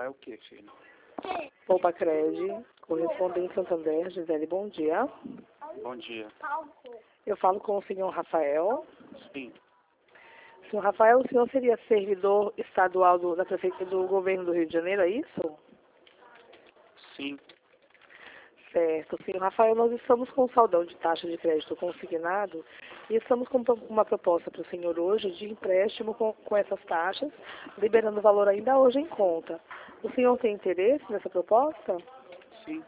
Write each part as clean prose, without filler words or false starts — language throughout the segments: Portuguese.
é o que, filho? Poupa-Cred, correspondente Santander, Gisele, bom dia. Bom dia. Eu falo com o senhor Rafael. Sim. Senhor Rafael, o senhor seria servidor estadual da Prefeitura do Governo do Rio de Janeiro, é isso? Sim. Certo. Senhor Rafael, nós estamos com um saldão de taxa de crédito consignado e estamos com uma proposta para o senhor hoje de empréstimo com essas taxas, liberando o valor ainda hoje em conta. O senhor tem interesse nessa proposta? Sim.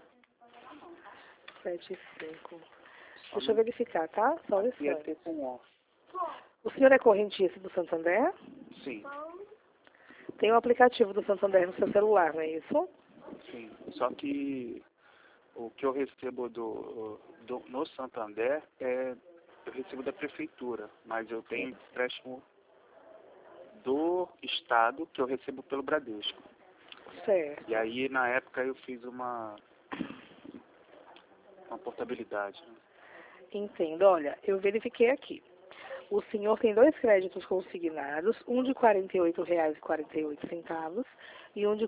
75. Deixa eu verificar, tá? Só um Ia instante. ter com O. O senhor é correntista do Santander? Sim. Tem o aplicativo do Santander no seu celular, não é isso? Sim. Só que o que eu recebo no Santander eu recebo da prefeitura, mas eu tenho empréstimo do Estado que eu recebo pelo Bradesco. Certo. E aí, na época, eu fiz uma portabilidade. Né? Entendo. Olha, eu verifiquei aqui. O senhor tem 2 créditos consignados, um de R$ 48,48 e um de R$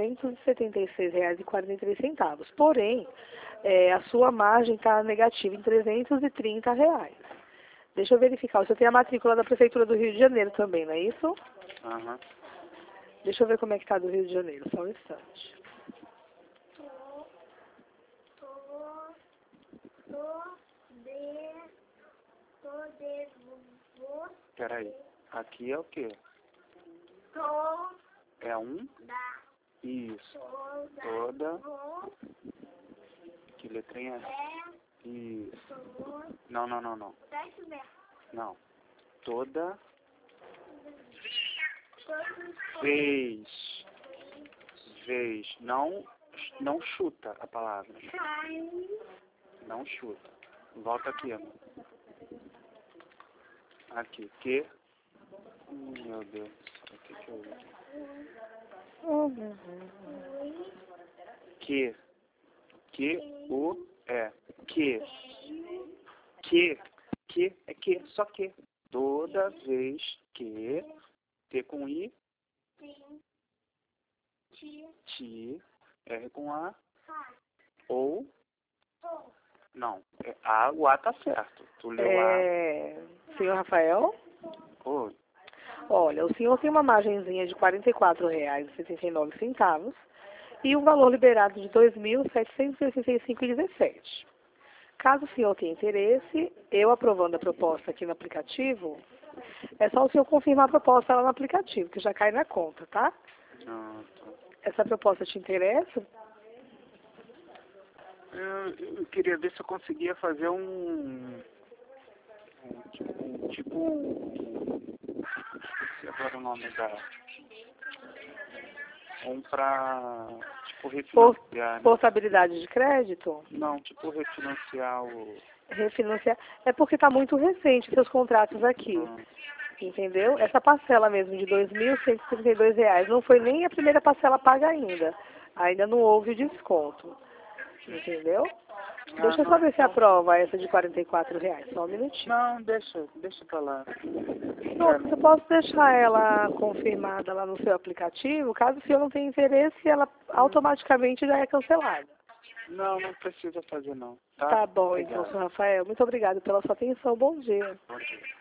476,43. Porém, a sua margem está negativa em R$ 330. Deixa eu verificar. O senhor tem a matrícula da Prefeitura do Rio de Janeiro também, não é isso? Aham. Deixa eu ver como é que está do Rio de Janeiro, só um instante. Peraí. Aqui é o quê? É um? Isso. Toda. Que letrinha é? Isso. Não. Não. Toda. Vez. Não chuta a palavra. Não chuta. Volta aqui, amor. Aqui. Que. Meu Deus do céu. O que eu uso? O é. Que é que. Só que. Toda vez que. T com I. Ti. R com A. Ou. Não. O A tá certo. Tu leu A. Senhor Rafael? Oi. Olha, o senhor tem uma margenzinha de R$ 44,79 e um valor liberado de R$ 2.785,17. Caso o senhor tenha interesse, eu aprovando a proposta aqui no aplicativo, é só o senhor confirmar a proposta lá no aplicativo, que já cai na conta, tá? Tá. Essa proposta te interessa? Eu queria ver se eu conseguia fazer esqueci agora o nome pra, refinanciar, né? Portabilidade de crédito? Não, refinanciar Refinanciar. É porque está muito recente seus contratos aqui. Entendeu? Essa parcela mesmo de R$ 2.132 não foi nem a primeira parcela paga ainda. Ainda não houve o desconto. Entendeu? Deixa eu só ver se aprova essa de R$ 44, só um minutinho. Não, deixa pra lá. Pronto, eu posso deixar ela confirmada lá no seu aplicativo. Caso o senhor não tenha interesse, ela automaticamente já é cancelada. Não precisa fazer não. Tá bom, Obrigado. então, senhor Rafael. Muito obrigado pela sua atenção. Bom dia. Bom dia.